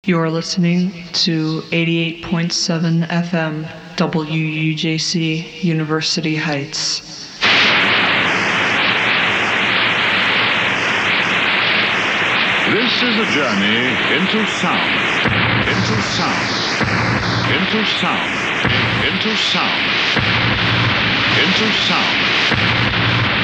You're listening to 88.7 FM WUJC University Heights. This is a journey into sound, into sound, into sound, into sound, into sound.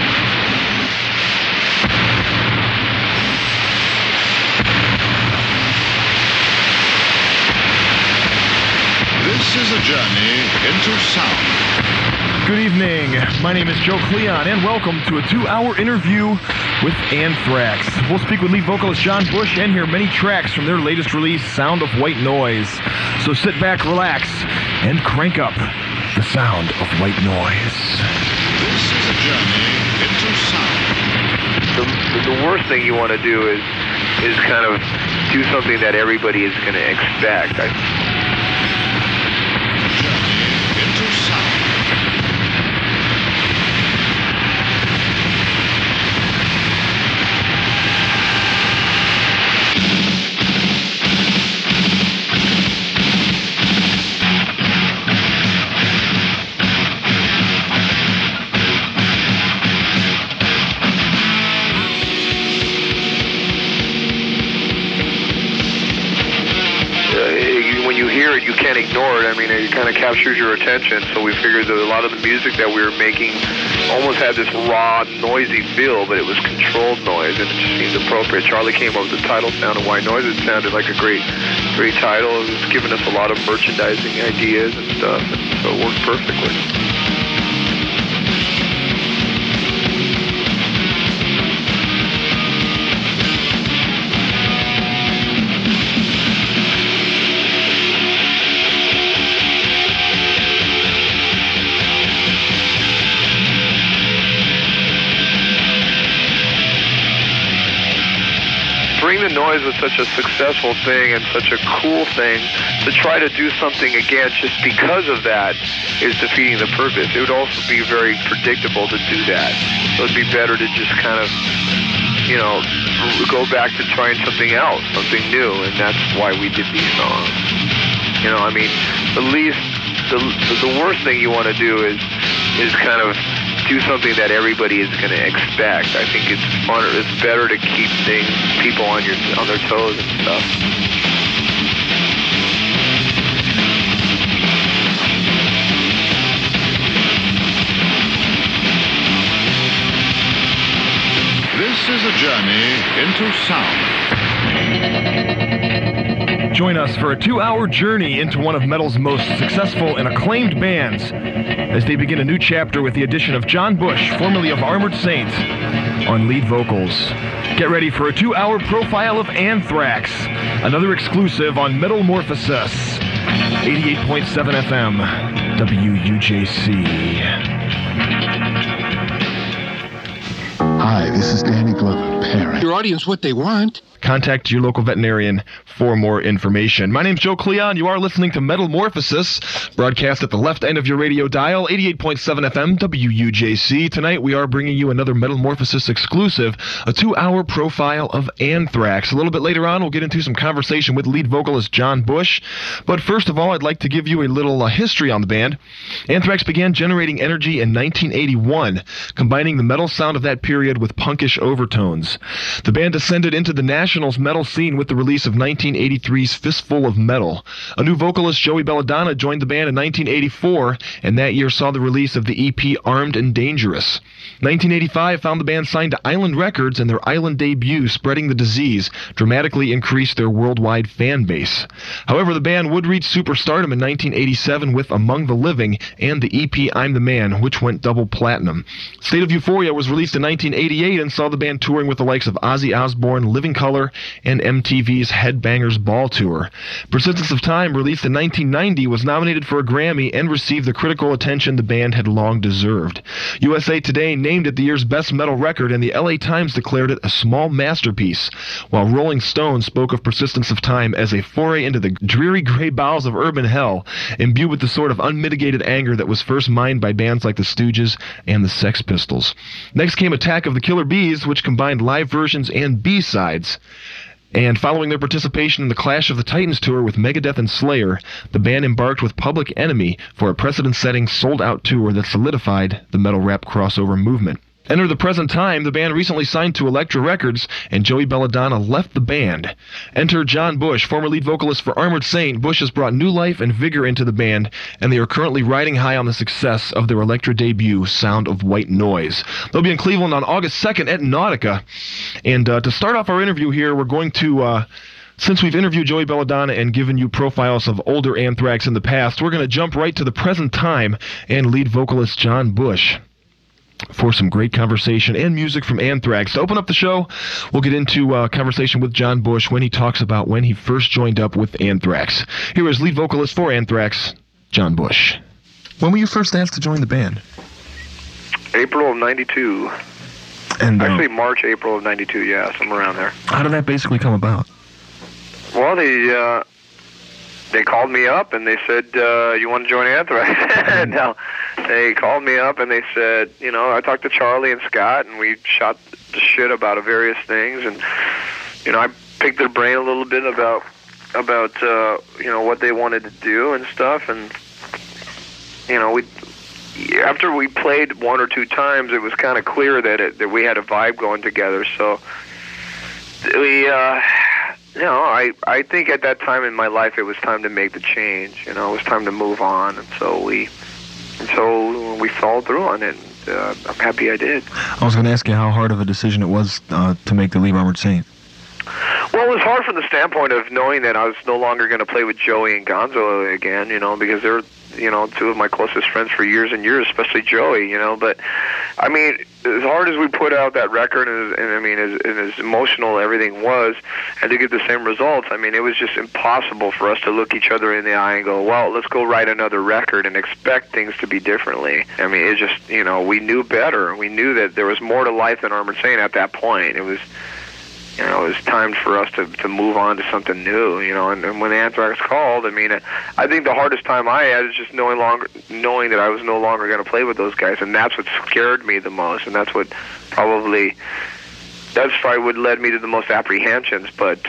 This is a journey into sound. Good evening. My name is Joe Cleon, and welcome to a 2-hour interview with Anthrax. We'll speak with lead vocalist John Bush and hear many tracks from their latest release, Sound of White Noise. So sit back, relax, and crank up the sound of white noise. This is a journey into sound. The worst thing you want to do is kind of do something that everybody is going to expect. You can't ignore it. I mean, it kind of captures your attention. So we figured that a lot of the music that we were making almost had this raw, noisy feel, but it was controlled noise, and it just seemed appropriate. Charlie came up with the title, Sound of White Noise. It sounded like a great title. It was giving us a lot of merchandising ideas and stuff, and so it worked perfectly. Bring the Noise was such a successful thing and such a cool thing. To try to do something again just because of that is defeating the purpose. It would also be very predictable to do that. So it'd be better to just kind of, go back to trying something else, something new, and that's why we did these songs. The worst thing you want to do is kind of do something that everybody is going to expect. I think it's better to keep people on their toes and stuff. This is a journey into sound. Join us for a 2-hour journey into one of metal's most successful and acclaimed bands as they begin a new chapter with the addition of John Bush, formerly of Armored Saint, on lead vocals. Get ready for a 2-hour profile of Anthrax, another exclusive on Metalmorphosis, 88.7 FM, WUJC. Hi, this is Danny Glover, parent. Your audience what they want. Contact your local veterinarian for more information. My name's Joe Cleon. You are listening to Metalmorphosis, broadcast at the left end of your radio dial, 88.7 FM, WUJC. Tonight we are bringing you another Metalmorphosis exclusive, a 2-hour profile of Anthrax. A little bit later on, we'll get into some conversation with lead vocalist John Bush. But first of all, I'd like to give you a little history on the band. Anthrax began generating energy in 1981, combining the metal sound of that period with punkish overtones. The band descended into the National's metal scene with the release of 1983's Fistful of Metal. A new vocalist, Joey Belladonna, joined the band in 1984, and that year saw the release of the EP Armed and Dangerous. 1985 found the band signed to Island Records, and their Island debut, Spreading the Disease, dramatically increased their worldwide fan base. However, the band would reach superstardom in 1987 with Among the Living and the EP I'm the Man, which went double platinum. State of Euphoria was released in 1988 and saw the band touring with the likes of Ozzy Osbourne, Living Colour, and MTV's Headbangers Ball Tour. Persistence of Time, released in 1990, was nominated for a Grammy and received the critical attention the band had long deserved. USA Today named it the year's best metal record, and the LA Times declared it a small masterpiece, while Rolling Stone spoke of Persistence of Time as a foray into the dreary gray bowels of urban hell, imbued with the sort of unmitigated anger that was first mined by bands like the Stooges and the Sex Pistols. Next came Attack of the Killer Bees, which combined live versions and B-sides. And following their participation in the Clash of the Titans tour with Megadeth and Slayer, the band embarked with Public Enemy for a precedent-setting, sold-out tour that solidified the metal rap crossover movement. Enter the present time, the band recently signed to Elektra Records, and Joey Belladonna left the band. Enter John Bush, former lead vocalist for Armored Saint. Bush has brought new life and vigor into the band, and they are currently riding high on the success of their Elektra debut, Sound of White Noise. They'll be in Cleveland on August 2nd at Nautica. And to start off our interview here, we're going to... Since we've interviewed Joey Belladonna and given you profiles of older Anthrax in the past, we're going to jump right to the present time and lead vocalist John Bush for some great conversation and music from Anthrax. To open up the show, we'll get into a conversation with John Bush when he talks about when he first joined up with Anthrax. Here is lead vocalist for Anthrax, John Bush. When were you first asked to join the band? April of 92. And Actually, March, April of 92, yeah, somewhere around there. How did that basically come about? Well, they called me up and they said, you want to join Anthrax? No, they called me up and they said, I talked to Charlie and Scott and we shot the shit about various things, and I picked their brain a little bit about what they wanted to do and stuff, and after we played one or two times, it was kind of clear that we had a vibe going together. So we I think at that time in my life it was time to make the change. It was time to move on, and so we followed through on it. I'm happy I did. I was going to ask you how hard of a decision it was to make the leave Armored Saint. Well, it was hard from the standpoint of knowing that I was no longer going to play with Joey and Gonzo again, because they're, two of my closest friends for years and years, especially Joey, But, I mean, as hard as we put out that record and as emotional everything was, and to get the same results, I mean, it was just impossible for us to look each other in the eye and go, well, let's go write another record and expect things to be differently. I mean, it just, we knew better. We knew that there was more to life than Armored Saint at that point. It was time for us to move on to something new, and when Anthrax called, I think the hardest time I had is just knowing that I was no longer going to play with those guys, and that's what scared me the most, and that's probably what led me to the most apprehensions, but,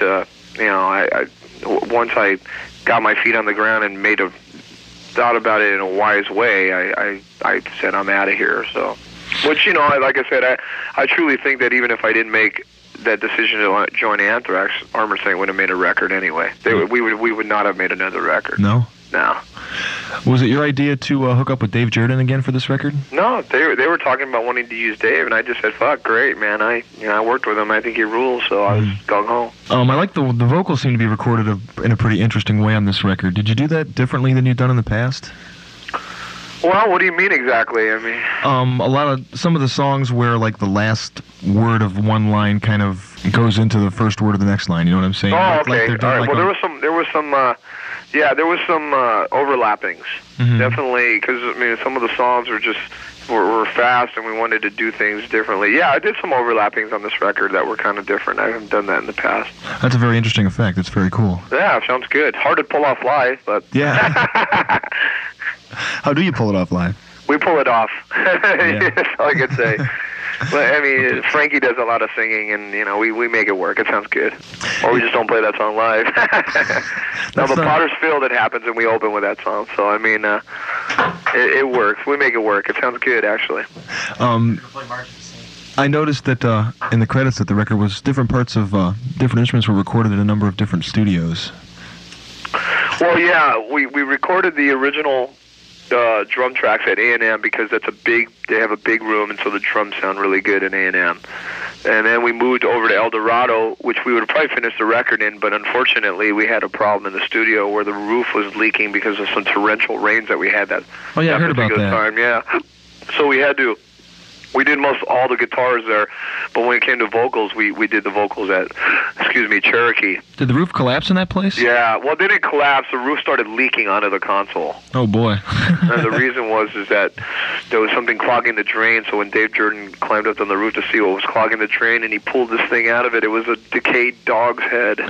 once I got my feet on the ground and thought about it in a wise way, I said, I'm out of here, so, which, like I said, I truly think that even if I didn't make that decision to join Anthrax, Armored Saint would have made a record anyway. We would not have made another record. No? No. Was it your idea to hook up with Dave Jordan again for this record? No, they were talking about wanting to use Dave, and I just said, fuck, great, man. I worked with him. I think he rules, so I was gung-ho. I like the vocals seem to be recorded in a pretty interesting way on this record. Did you do that differently than you've done in the past? Well, what do you mean exactly? Some of the songs where like the last word of one line kind of goes into the first word of the next line. You know what I'm saying? Oh, okay. All right. Well, there was some overlappings. Mm-hmm. Definitely, because some of the songs were fast, and we wanted to do things differently. Yeah, I did some overlappings on this record that were kind of different. I haven't done that in the past. That's a very interesting effect. It's very cool. Yeah, sounds good. Hard to pull off live, but yeah. How do you pull it off live? We pull it off. Yeah. That's all I could say. But Frankie does a lot of singing, and we make it work. It sounds good. Or we just don't play that song live. Now the Potter's Field, it happens, and we open with that song. So it works. We make it work. It sounds good, actually. I noticed that in the credits that the record was different parts of different instruments were recorded in a number of different studios. Well, yeah, we recorded the original drum tracks at A&M because they have a big room, and so the drums sound really good in A&M. And then we moved over to El Dorado, which we would have probably finished the record in, but unfortunately we had a problem in the studio where the roof was leaking because of some torrential rains that we had that. Oh yeah, I heard about that. Time. Yeah, so we did all the guitars there, but when it came to vocals, we did the vocals at, Cherokee. Did the roof collapse in that place? Yeah, well, it didn't collapse. The roof started leaking onto the console. Oh, boy. And the reason is that there was something clogging the drain, so when Dave Jordan climbed up on the roof to see what was clogging the drain, and he pulled this thing out of it, it was a decayed dog's head.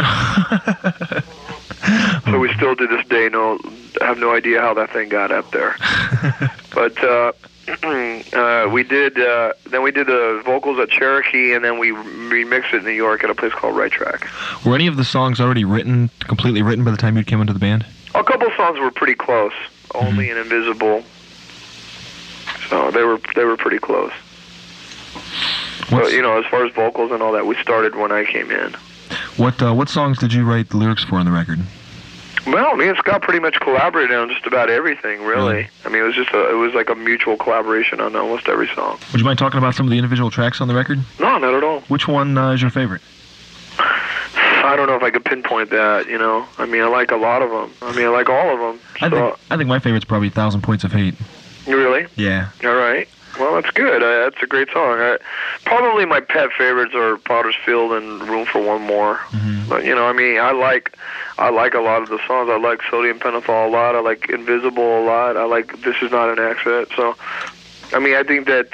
So we still to this day have no idea how that thing got up there. But We did the vocals at Cherokee, and then we remixed it in New York at a place called Right Track. Were any of the songs already completely written by the time you came into the band? A couple songs were pretty close. Only and Invisible. So they were pretty close. But, as far as vocals and all that, we started when I came in. What songs did you write the lyrics for on the record? Well, me and Scott pretty much collaborated on just about everything, really. Really? I mean, it was like a mutual collaboration on almost every song. Would you mind talking about some of the individual tracks on the record? No, not at all. Which one is your favorite? I don't know if I could pinpoint that, I mean, I like a lot of them. I mean, I like all of them. I think my favorite's probably 1,000 Points of Hate. Really? Yeah. All right. Well, that's good. That's a great song. Probably my pet favorites are Potter's Field and Room for One More. Mm-hmm. But, I mean, I like a lot of the songs. I like Sodium Pentothal a lot. I like Invisible a lot. I like This Is Not an Accident. So, I mean, I think that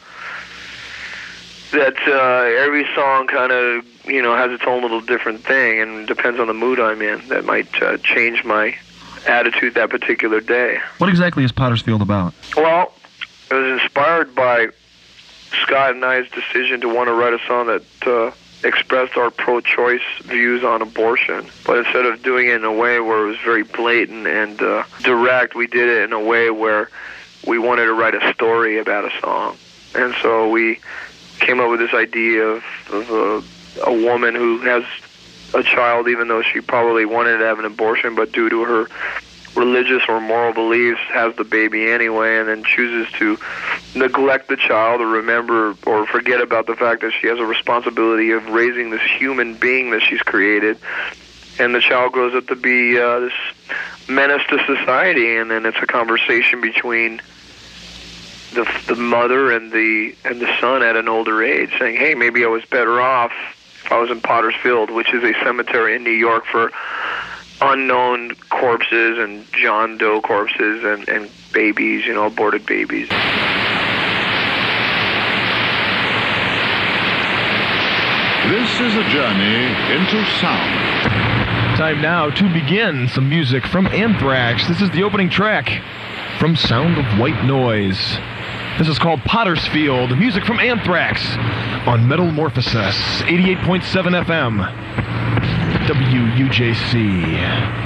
every song kind of, has its own little different thing, and depends on the mood I'm in. That might change my attitude that particular day. What exactly is Potter's Field about? Well, it was inspired by Scott and I's decision to want to write a song that expressed our pro-choice views on abortion. But instead of doing it in a way where it was very blatant and direct, we did it in a way where we wanted to write a story about a song. And so we came up with this idea of a woman who has a child even though she probably wanted to have an abortion, but due to her religious or moral beliefs has the baby anyway, and then chooses to neglect the child or remember or forget about the fact that she has a responsibility of raising this human being that she's created, and the child grows up to be this menace to society. And then it's a conversation between the mother and the son at an older age, saying, hey, maybe I was better off if I was in Potter's Field, which is a cemetery in New York for unknown corpses and John Doe corpses and babies, aborted babies. This is a journey into sound. Time now to begin some music from Anthrax. This is the opening track from Sound of White Noise. This is called Potter's Field, music from Anthrax on Metamorphosis, 88.7 FM, WUJC.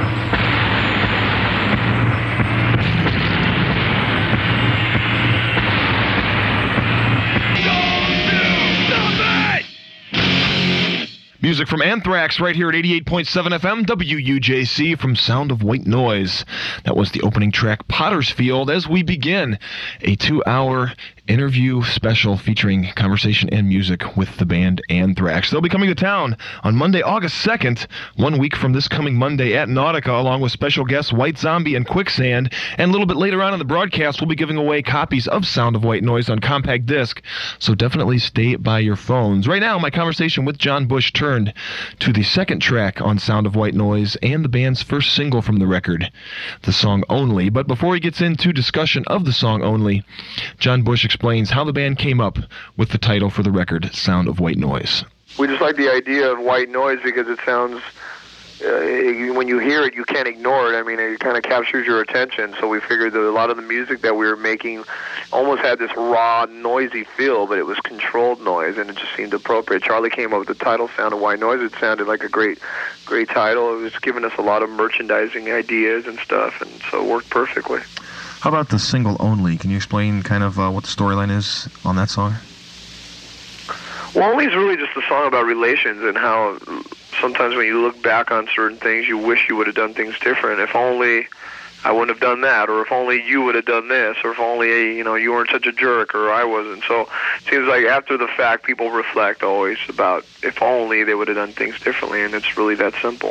Music from Anthrax right here at 88.7 FM, WUJC from Sound of White Noise. That was the opening track, Potter's Field, as we begin a 2-hour interview special featuring conversation and music with the band Anthrax. They'll be coming to town on Monday, August 2nd, 1 week from this coming Monday at Nautica, along with special guests White Zombie and Quicksand. And a little bit later on in the broadcast, we'll be giving away copies of Sound of White Noise on compact disc, so definitely stay by your phones. Right now, my conversation with John Bush turned to the second track on Sound of White Noise and the band's first single from the record, the song Only. But before he gets into discussion of the song Only, John Bush explains how the band came up with the title for the record, Sound of White Noise. We just like the idea of white noise because it sounds, when you hear it, you can't ignore it. I mean, it kind of captures your attention. So we figured that a lot of the music that we were making almost had this raw, noisy feel, but it was controlled noise, and it just seemed appropriate. Charlie came up with the title, Sound of White Noise. It sounded like a great title. It was giving us a lot of merchandising ideas and stuff, and so it worked perfectly. How about the single Only? Can you explain kind of what the storyline is on that song? Well, Only is really just a song about relations and how sometimes when you look back on certain things, you wish you would have done things different. If only I wouldn't have done that, or if only you would have done this, or if only, you weren't such a jerk, or I wasn't. So it seems like after the fact, people reflect always about if only they would have done things differently, and it's really that simple.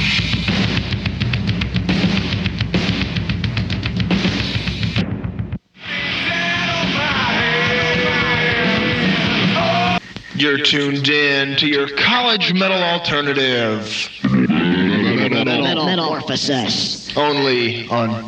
You're tuned in to your college metal alternative. Metamorphosis. Only on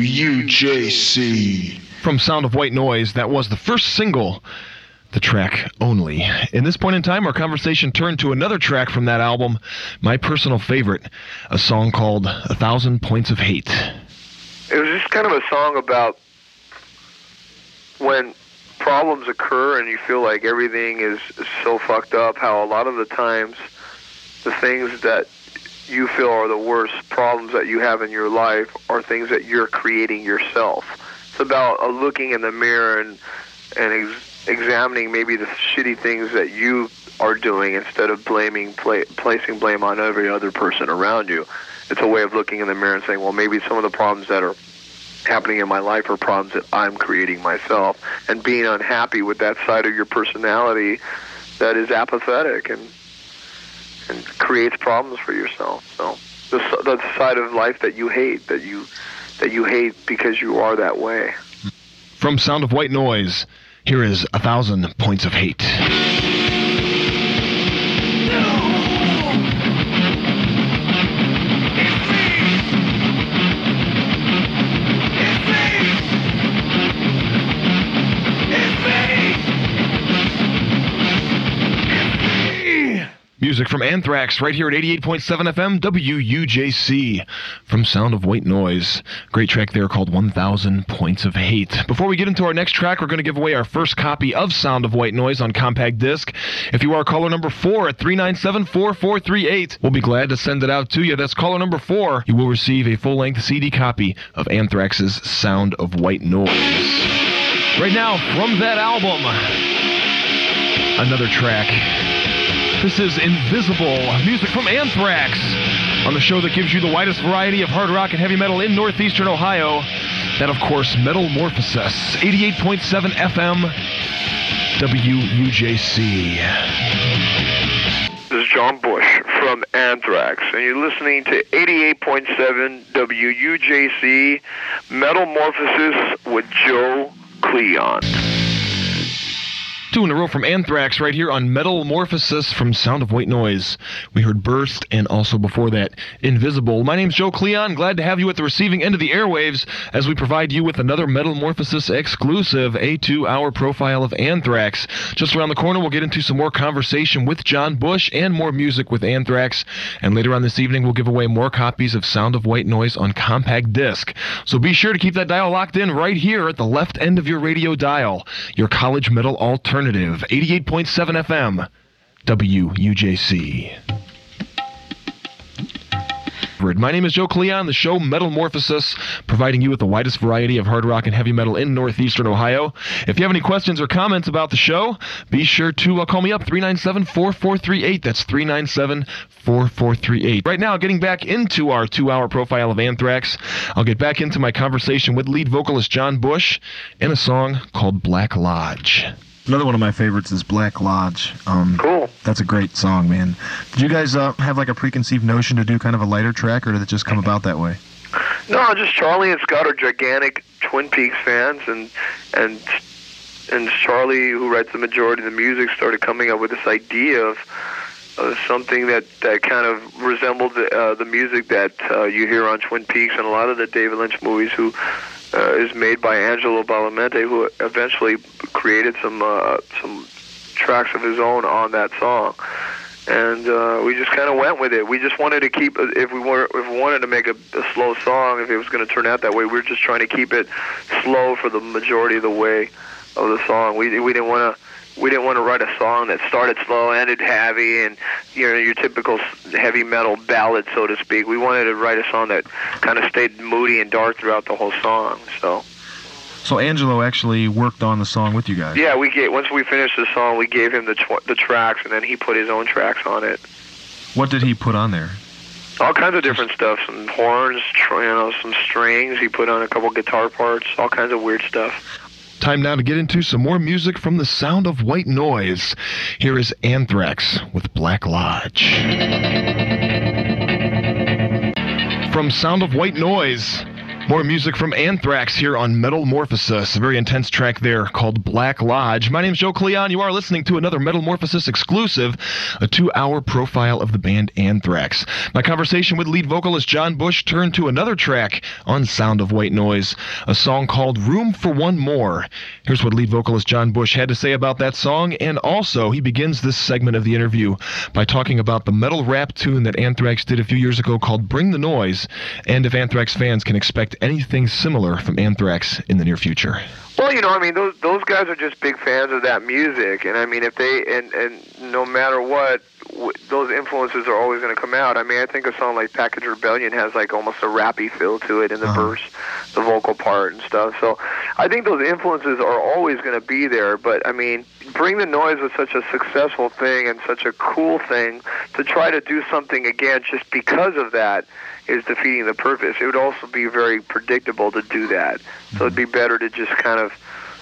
WUJC. From Sound of White Noise, that was the first single, the track Only. In this point in time, our conversation turned to another track from that album, my personal favorite, a song called 1,000 Points of Hate. It was just kind of a song about when problems occur and you feel like everything is so fucked up, how a lot of the times the things that you feel are the worst problems that you have in your life are things that you're creating yourself. It's about looking in the mirror and examining maybe the shitty things that you are doing instead of placing blame on every other person around you. It's a way of looking in the mirror and saying, well, maybe some of the problems that are happening in my life are problems that I'm creating myself, and being unhappy with that side of your personality that is apathetic and creates problems for yourself. So the side of life that you hate, that you hate because you are that way. From Sound of White Noise, here is 1,000 Points of Hate. Music from Anthrax right here at 88.7 FM WUJC from Sound of White Noise. Great track there called 1,000 Points of Hate. Before we get into our next track, we're going to give away our first copy of Sound of White Noise on compact disc. If you are caller number 4 at 397-4438, we'll be glad to send it out to you. That's caller number 4. You will receive a full-length CD copy of Anthrax's Sound of White Noise. Right now, from that album, another track. This is Invisible, music from Anthrax, on the show that gives you the widest variety of hard rock and heavy metal in northeastern Ohio. That, of course, Metalmorphosis, 88.7 FM, WUJC. This is John Bush from Anthrax, and you're listening to 88.7 WUJC, Metalmorphosis with Joe Cleon. 2 in a row from Anthrax right here on Metalmorphosis from Sound of White Noise. We heard Burst and also before that Invisible. My name's Joe Cleon. Glad to have you at the receiving end of the airwaves as we provide you with another Metalmorphosis exclusive, a 2-hour profile of Anthrax. Just around the corner, we'll get into some more conversation with John Bush and more music with Anthrax. And later on this evening, we'll give away more copies of Sound of White Noise on compact disc. So be sure to keep that dial locked in right here at the left end of your radio dial. Your college metal alternative. 88.7 FM, WUJC. My name is Joe Cleon, the show Metalmorphosis, providing you with the widest variety of hard rock and heavy metal in northeastern Ohio. If you have any questions or comments about the show, be sure to call me up, 397-4438. That's 397-4438. Right now, getting back into our 2-hour profile of Anthrax, I'll get back into my conversation with lead vocalist John Bush and a song called Black Lodge. Another one of my favorites is Black Lodge. Cool. That's a great song, man. Did you guys have like a preconceived notion to do kind of a lighter track, or did it just come about that way? No, just Charlie and Scott are gigantic Twin Peaks fans, and Charlie, who writes the majority of the music, started coming up with this idea of something that kind of resembled the music that you hear on Twin Peaks and a lot of the David Lynch movies, who is made by Angelo Badalamenti, who eventually created some tracks of his own on that song. And we just kind of went with it. We just wanted to keep, if we wanted to make a slow song, if it was going to turn out that way, we were just trying to keep it slow for the majority of the way of the song. We didn't want to write a song that started slow, ended heavy, and your typical heavy metal ballad, so to speak. We wanted to write a song that kind of stayed moody and dark throughout the whole song. So Angelo actually worked on the song with you guys? Yeah, once we finished the song, we gave him the tracks, and then he put his own tracks on it. What did he put on there? All kinds of different stuff. Some horns, some strings. He put on a couple guitar parts. All kinds of weird stuff. Time now to get into some more music from the Sound of White Noise. Here is Anthrax with Black Lodge. From Sound of White Noise, more music from Anthrax here on Metalmorphosis. A very intense track there called Black Lodge. My name's Joe Cleon. You are listening to another Metalmorphosis exclusive, a 2-hour profile of the band Anthrax. My conversation with lead vocalist John Bush turned to another track on Sound of White Noise, a song called Room for One More. Here's what lead vocalist John Bush had to say about that song, and also he begins this segment of the interview by talking about the metal rap tune that Anthrax did a few years ago called Bring the Noise, and if Anthrax fans can expect expect anything similar from Anthrax in the near future? Well, I mean, those guys are just big fans of that music, and I mean, if they and no matter what, those influences are always going to come out. I mean, I think a song like Package Rebellion has like almost a rappy feel to it in the verse, the vocal part and stuff. So I think those influences are always going to be there. But I mean, Bring the Noise was such a successful thing and such a cool thing. To try to do something again just because of that is defeating the purpose. It would also be very predictable to do that. So it'd be better to just kind of,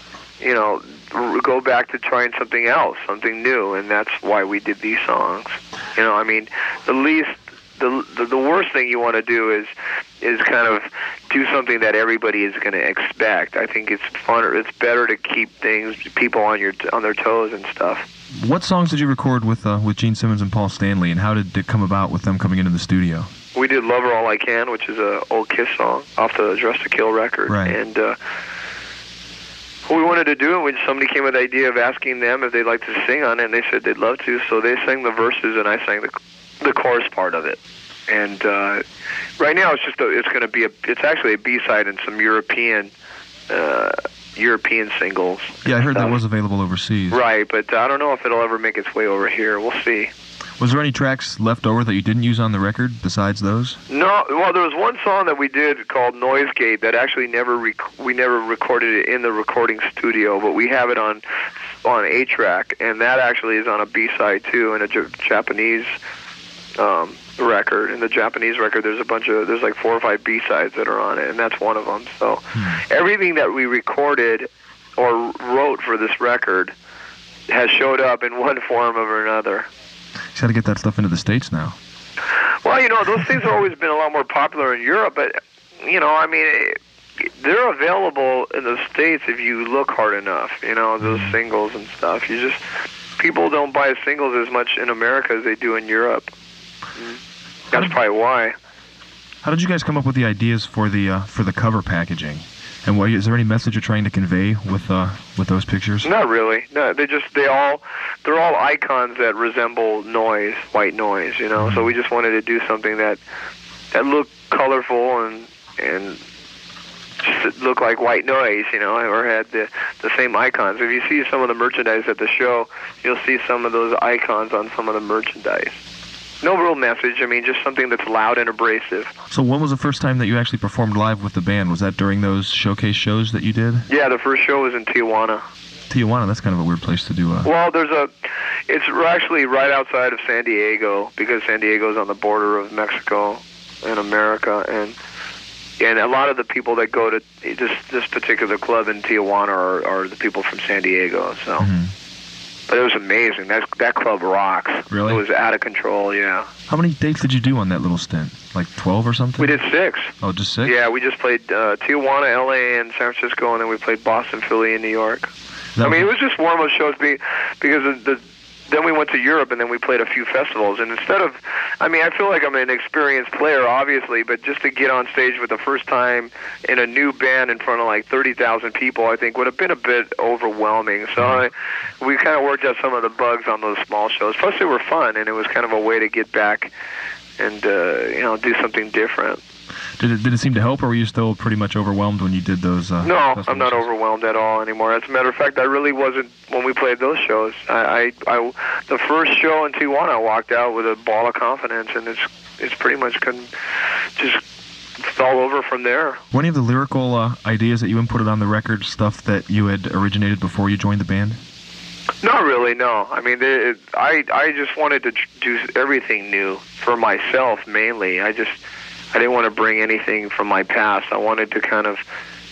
go back to trying something else, something new, and that's why we did these songs. I mean, the worst thing you want to do is kind of do something that everybody is going to expect. I think it's funner. It's better to keep people on their toes and stuff. What songs did you record with Gene Simmons and Paul Stanley, and how did it come about with them coming into the studio? We did Lover All I Can, which is an old Kiss song off the Dress to Kill record. Right. And we wanted to do it when somebody came with the idea of asking them if they'd like to sing on it, and they said they'd love to. So they sang the verses, and I sang the chorus part of it. And right now it's actually a B-side and some European singles. Yeah, I heard that was available overseas. Right, but I don't know if it'll ever make its way over here. We'll see. Was there any tracks left over that you didn't use on the record besides those? No. Well, there was one song that we did called Noise Gate that actually we never recorded it in the recording studio, but we have it on 8-track, and that actually is on a B-side too, in a Japanese record. In the Japanese record, there's like 4 or 5 B-sides that are on it, and that's one of them. So everything that we recorded or wrote for this record has showed up in one form or another. You got to get that stuff into the States now. Well, those things have always been a lot more popular in Europe, but, I mean, they're available in the States if you look hard enough, those singles and stuff. People don't buy singles as much in America as they do in Europe. That's probably why. How did you guys come up with the ideas for the cover packaging? And is there any message you're trying to convey with those pictures? Not really. No, they're all icons that resemble noise, white noise. So we just wanted to do something that looked colorful and just looked like white noise, or had the same icons. If you see some of the merchandise at the show, you'll see some of those icons on some of the merchandise. No real message. I mean, just something that's loud and abrasive. So when was the first time that you actually performed live with the band? Was that during those showcase shows that you did? Yeah, the first show was in Tijuana. Tijuana, that's kind of a weird place to do Well, it's actually right outside of San Diego, because San Diego's on the border of Mexico and America, and a lot of the people that go to this particular club in Tijuana are the people from San Diego, so... But it was amazing. That club rocks. Really? It was out of control, yeah. How many dates did you do on that little stint? Like 12 or something? We did 6. Oh, just 6? Yeah, we just played Tijuana, L.A., and San Francisco, and then we played Boston, Philly, and New York. It was just warm-up shows because then we went to Europe, and then we played a few festivals. And I feel like I'm an experienced player, obviously, but just to get on stage for the first time in a new band in front of like 30,000 people, I think would have been a bit overwhelming. So we kind of worked out some of the bugs on those small shows. Plus, they were fun, and it was kind of a way to get back and do something different. Did it seem to help, or were you still pretty much overwhelmed when you did those? No, I'm not overwhelmed at all anymore. As a matter of fact, I really wasn't when we played those shows. The first show in Tijuana, I walked out with a ball of confidence, and it's pretty much just fell over from there. Were any of the lyrical ideas that you inputted on the record stuff that you had originated before you joined the band? Not really, no. I mean, I just wanted to do everything new for myself mainly. I didn't want to bring anything from my past. I wanted to kind of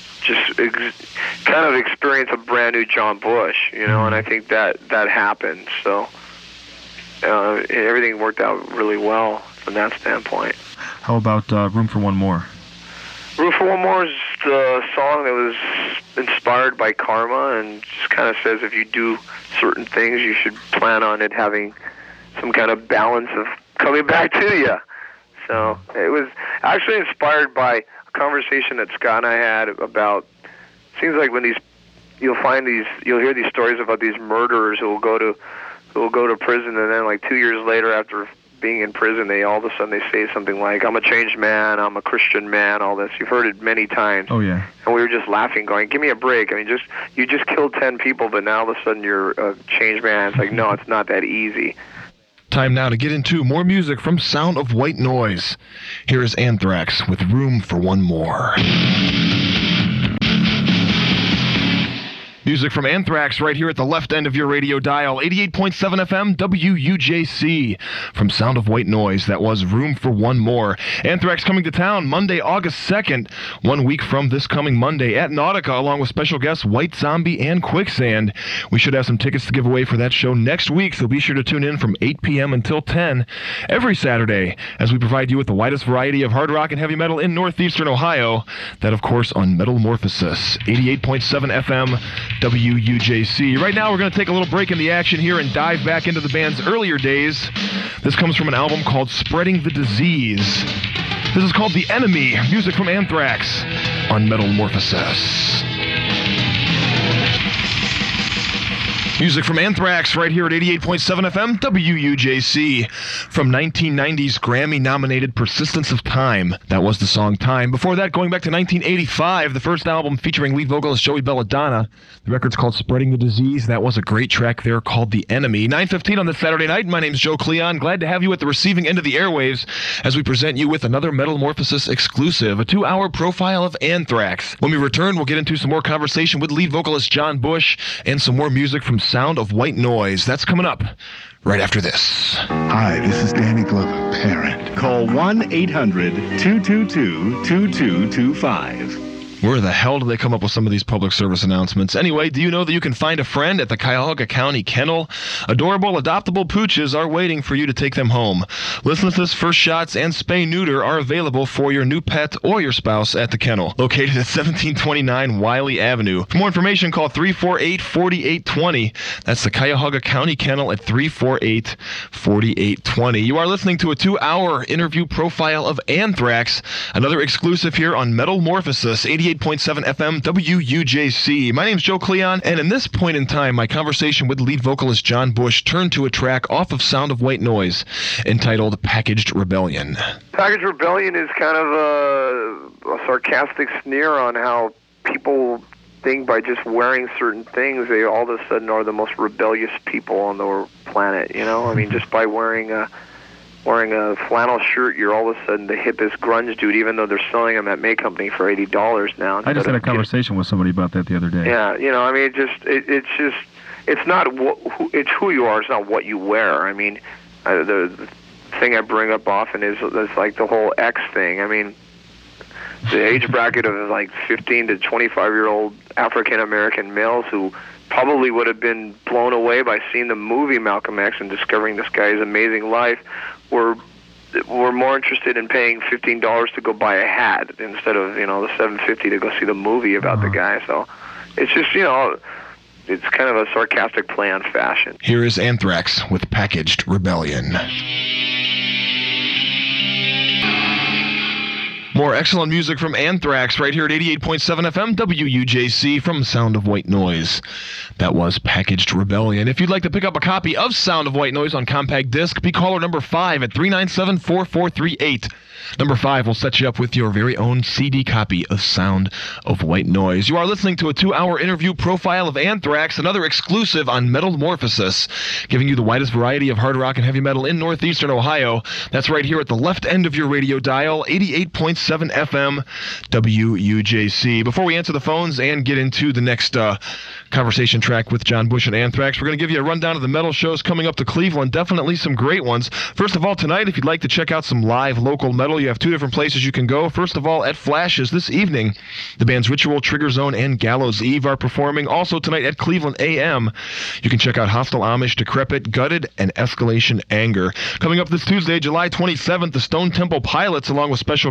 experience a brand new John Bush, and I think that happened. So everything worked out really well from that standpoint. How about Room for One More? Room for One More is the song that was inspired by karma, and just kind of says if you do certain things, you should plan on it having some kind of balance of coming back to you. So it was actually inspired by a conversation that Scott and I had about, seems like when you'll hear these stories about these murderers who will go to prison, and then like 2 years later, after being in prison, all of a sudden they say something like, I'm a changed man, I'm a Christian man, all this. You've heard it many times. Oh, yeah. And we were just laughing, going, give me a break. I mean, you just killed 10 people, but now all of a sudden you're a changed man. It's like, no, it's not that easy. Time now to get into more music from Sound of White Noise. Here is Anthrax with Room for One More. Music from Anthrax right here at the left end of your radio dial, 88.7 FM WUJC. From Sound of White Noise, that was Room for One More. Anthrax coming to town Monday, August 2nd, 1 week from this coming Monday at Nautica, along with special guests White Zombie and Quicksand. We should have some tickets to give away for that show next week, so be sure to tune in from 8 p.m. until 10 every Saturday as we provide you with the widest variety of hard rock and heavy metal in northeastern Ohio. That, of course, on Metalmorphosis, 88.7 FM WUJC. Right now, we're going to take a little break in the action here and dive back into the band's earlier days. This comes from an album called Spreading the Disease. This is called The Enemy, music from Anthrax on Metalmorphosis. Music from Anthrax right here at 88.7 FM WUJC from 1990's Grammy-nominated Persistence of Time. That was the song Time. Before that, going back to 1985, the first album featuring lead vocalist Joey Belladonna. The record's called Spreading the Disease. That was a great track there called The Enemy. 9:15 on this Saturday night. My name's Joe Cleon. Glad to have you at the receiving end of the airwaves as we present you with another Metalmorphosis exclusive, a 2-hour profile of Anthrax. When we return, we'll get into some more conversation with lead vocalist John Bush and some more music from Sound of White Noise. That's coming up right after this. Hi, this is Danny Glover, parent. Call 1-800-222-2225. Where the hell do they come up with some of these public service announcements? Anyway, do you know that you can find a friend at the Cuyahoga County Kennel? Adorable, adoptable pooches are waiting for you to take them home. Listlessness, first shots, and spay-neuter are available for your new pet or your spouse at the kennel. Located at 1729 Wiley Avenue. For more information, call 348-4820. That's the Cuyahoga County Kennel at 348-4820. You are listening to a 2-hour interview profile of Anthrax, another exclusive here on Metalmorphosis, 88.7 FM WUJC. My name's Joe Cleon, and in this point in time, my conversation with lead vocalist John Bush turned to a track off of Sound of White Noise entitled Packaged Rebellion. Packaged Rebellion is kind of a sarcastic sneer on how people think by just wearing certain things, they all of a sudden are the most rebellious people on the planet, you know? I mean, just by wearing a flannel shirt, you're all of a sudden the hippest grunge dude, even though they're selling them at May Company for $80 now. I just had a conversation with somebody about that the other day. Yeah, you know, I mean, it's not it's who you are, it's not what you wear. I mean, the thing I bring up often is like the whole X thing. I mean, the age bracket of like 15 to 25-year-old African-American males who probably would have been blown away by seeing the movie Malcolm X and discovering this guy's amazing life, were more interested in paying $15 to go buy a hat instead of, you know, the $7.50 to go see the movie about the guy. So it's just, you know, it's kind of a sarcastic play on fashion. Here is Anthrax with Packaged Rebellion. More excellent music from Anthrax right here at 88.7 FM WUJC from Sound of White Noise. That was Packaged Rebellion. If you'd like to pick up a copy of Sound of White Noise on compact disc, be caller number 5 at 397-4438. Number 5 will set you up with your very own CD copy of Sound of White Noise. You are listening to a 2-hour interview profile of Anthrax, another exclusive on Metalmorphosis, giving you the widest variety of hard rock and heavy metal in northeastern Ohio. That's right here at the left end of your radio dial, 88.7 FM WUJC. Before we answer the phones and get into the next conversation track with John Bush and Anthrax, we're going to give you a rundown of the metal shows coming up to Cleveland. Definitely some great ones. First of all, tonight, if you'd like to check out some live local metal, you have 2 different places you can go. First of all, at Flash's this evening, the bands Ritual, Trigger Zone, and Gallows Eve are performing. Also tonight at Cleveland AM, you can check out Hostile Amish, Decrepit, Gutted, and Escalation Anger. Coming up this Tuesday, July 27th, the Stone Temple Pilots, along with special guests the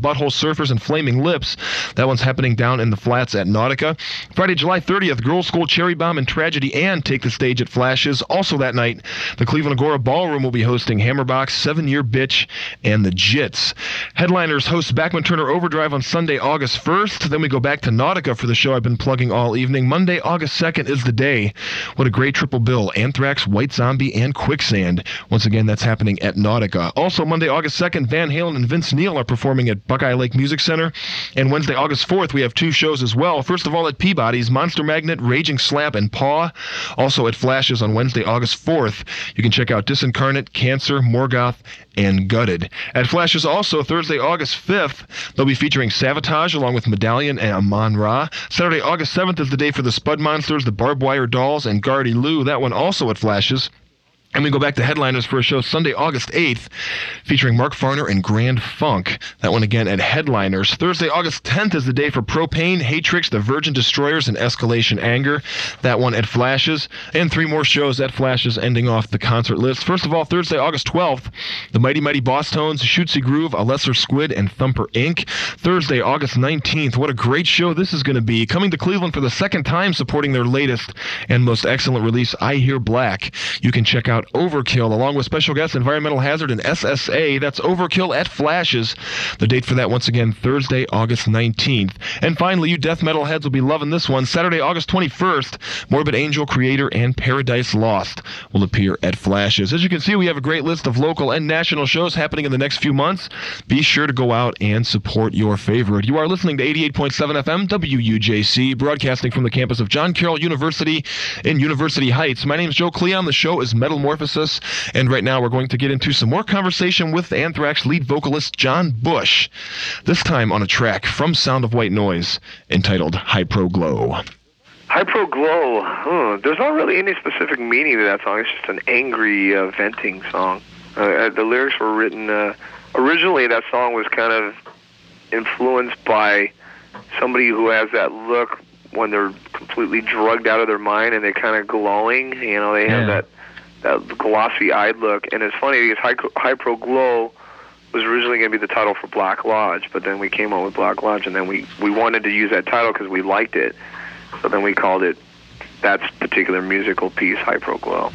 Butthole Surfers, and Flaming Lips. That one's happening down in the Flats at Nautica. Friday, July 30th, Girls School, Cherry Bomb, and Tragedy Ann take the stage at Flashes. Also that night, the Cleveland Agora Ballroom will be hosting Hammerbox, 7 Year Bitch, and the Jits. Headliners host Backman Turner Overdrive on Sunday, August 1st. Then we go back to Nautica for the show I've been plugging all evening. Monday, August 2nd is the day. What a great triple bill. Anthrax, White Zombie, and Quicksand. Once again, that's happening at Nautica. Also, Monday, August 2nd, Van Halen and Vince Neil are performing at Buckeye Lake Music Center. And Wednesday, August 4th, we have 2 shows as well. First of all, at Peabody's, Monster Magnet, Raging Slap, and Paw. Also at Flashes on Wednesday, August 4th. You can check out Disincarnate, Cancer, Morgoth, and Gutted. At Flashes also, Thursday, August 5th, they'll be featuring Savatage along with Medallion and Amon Ra. Saturday, August 7th is the day for the Spud Monsters, the Barbed Wire Dolls, and Guardy Lou. That one also at Flashes. And we go back to headliners for a show Sunday, August 8th, featuring Mark Farner and Grand Funk. That one again at headliners. Thursday, August 10th is the day for Propane, Hatrix, The Virgin Destroyers, and Escalation Anger. That one at Flashes. And 3 more shows at Flashes ending off the concert list. First of all, Thursday, August 12th, the Mighty Mighty Boss Tones, Shootsy Groove, A Lesser Squid, and Thumper Inc. Thursday, August 19th. What a great show this is going to be. Coming to Cleveland for the second time, supporting their latest and most excellent release, I Hear Black. You can check out Overkill, along with special guests Environmental Hazard and SSA. That's Overkill at Flashes. The date for that, once again, Thursday, August 19th. And finally, you death metal heads will be loving this one. Saturday, August 21st, Morbid Angel, Creator, and Paradise Lost will appear at Flashes. As you can see, we have a great list of local and national shows happening in the next few months. Be sure to go out and support your favorite. You are listening to 88.7 FM WUJC, broadcasting from the campus of John Carroll University in University Heights. My name is Joe Cleon. The show is Metalmorphosis. And right now we're going to get into some more conversation with Anthrax lead vocalist John Bush, this time on a track from Sound of White Noise entitled Hypro Glow. Hypro Glow. There's not really any specific meaning to that song. It's just an angry venting song. The lyrics were written... originally, that song was kind of influenced by somebody who has that look when they're completely drugged out of their mind and they're kind of glowing. You know, they have that glossy-eyed look. And it's funny because Hypro Glow was originally going to be the title for Black Lodge, but then we came up with Black Lodge, and then we wanted to use that title because we liked it. So then we called it that particular musical piece, Hypro Glow.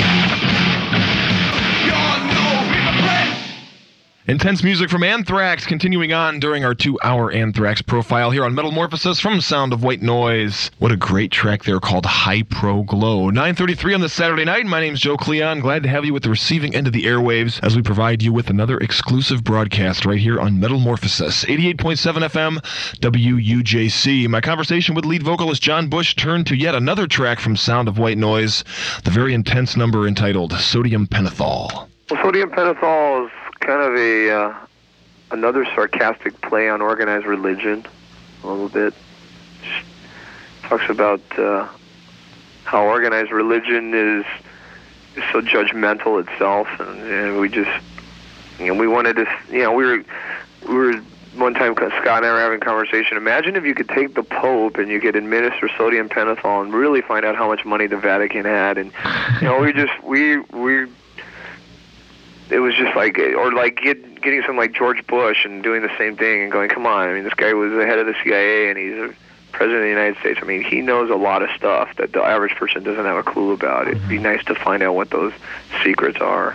Intense music from Anthrax continuing on during our 2-hour Anthrax profile here on Metalmorphosis from Sound of White Noise. What a great track there called Hypro Glow. 9:33 on this Saturday night. My name's Joe Cleon. Glad to have you with the receiving end of the airwaves as we provide you with another exclusive broadcast right here on Metalmorphosis. 88.7 FM WUJC. My conversation with lead vocalist John Bush turned to yet another track from Sound of White Noise, the very intense number entitled Sodium Pentothal. Well, Sodium Pentothal is kind of another sarcastic play on organized religion, a little bit. Just talks about how organized religion is so judgmental itself, and we just, we wanted to, we were one time, Scott and I were having a conversation. Imagine if you could take the Pope and you could administer sodium pentothal and really find out how much money the Vatican had, and it was just like, or like getting some like George Bush and doing the same thing and going, come on, I mean, this guy was the head of the CIA and he's a president of the United States. I mean, he knows a lot of stuff that the average person doesn't have a clue about. It'd be nice to find out what those secrets are.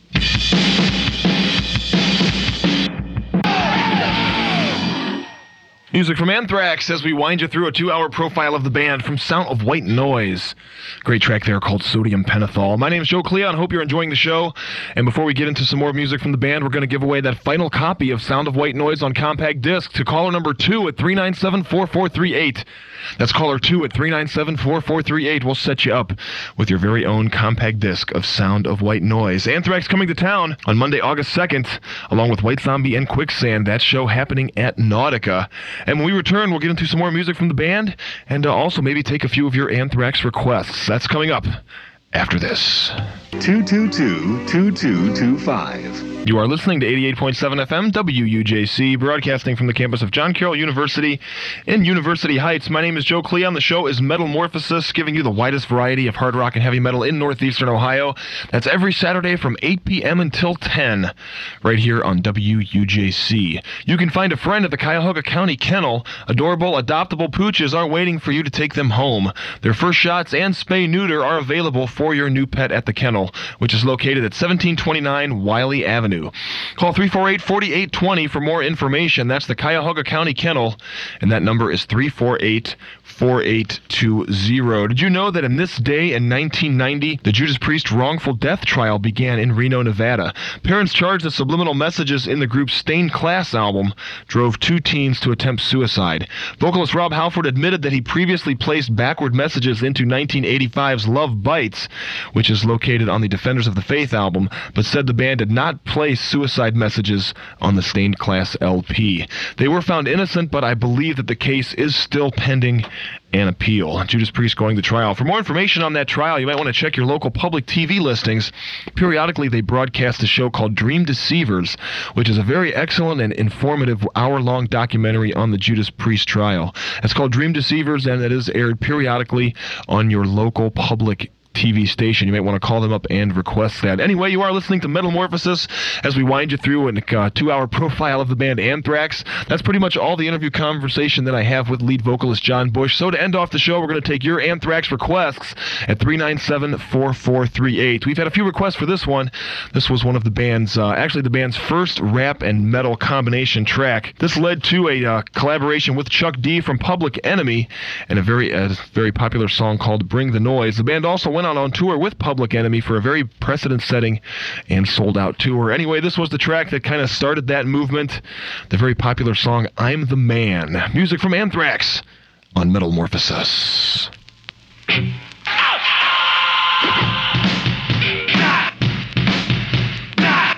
Music from Anthrax as we wind you through a 2-hour profile of the band from Sound of White Noise. Great track there called Sodium Pentothal. My name's Joe Cleon. Hope you're enjoying the show. And before we get into some more music from the band, we're going to give away that final copy of Sound of White Noise on compact disc to caller number 2 at 397-4438. That's caller 2 at 397-4438. We'll set you up with your very own compact disc of Sound of White Noise. Anthrax coming to town on Monday, August 2nd, along with White Zombie and Quicksand. That show happening at Nautica. And when we return, we'll get into some more music from the band and also maybe take a few of your Anthrax requests. That's coming up after this. 222-2225. You are listening to 88.7 FM WUJC, broadcasting from the campus of John Carroll University in University Heights. My name is Joe Cleon. The show is Metalmorphosis, giving you the widest variety of hard rock and heavy metal in northeastern Ohio. That's every Saturday from 8 p.m. until 10, right here on WUJC. You can find a friend at the Cuyahoga County Kennel. Adorable, adoptable pooches are waiting for you to take them home. Their first shots and spay-neuter are available for your new pet at the kennel, which is located at 1729 Wiley Avenue. Call 348-4820 for more information. That's the Cuyahoga County Kennel, and that number is 348-4820. Did you know that in this day in 1990, the Judas Priest wrongful death trial began in Reno, Nevada? Parents charged that subliminal messages in the group's Stained Class album drove 2 teens to attempt suicide. Vocalist Rob Halford admitted that he previously placed backward messages into 1985's Love Bites, which is located on the Defenders of the Faith album, but said the band did not place suicide messages on the Stained Class LP. They were found innocent, but I believe that the case is still pending an appeal. Judas Priest going to trial. For more information on that trial, you might want to check your local public TV listings. Periodically, they broadcast a show called Dream Deceivers, which is a very excellent and informative hour-long documentary on the Judas Priest trial. It's called Dream Deceivers, and it is aired periodically on your local public TV station. You might want to call them up and request that. Anyway, you are listening to Metalmorphosis as we wind you through a 2-hour profile of the band Anthrax. That's pretty much all the interview conversation that I have with lead vocalist John Bush. So to end off the show, we're going to take your Anthrax requests at 397-4438. We've had a few requests for this one. This was one of the band's, actually the band's first rap and metal combination track. This led to a collaboration with Chuck D from Public Enemy and a very popular song called Bring the Noise. The band also went on tour with Public Enemy for a very precedent-setting and sold-out tour. Anyway, this was the track that kind of started that movement, the very popular song I'm the Man. Music from Anthrax on Metalmorphosis.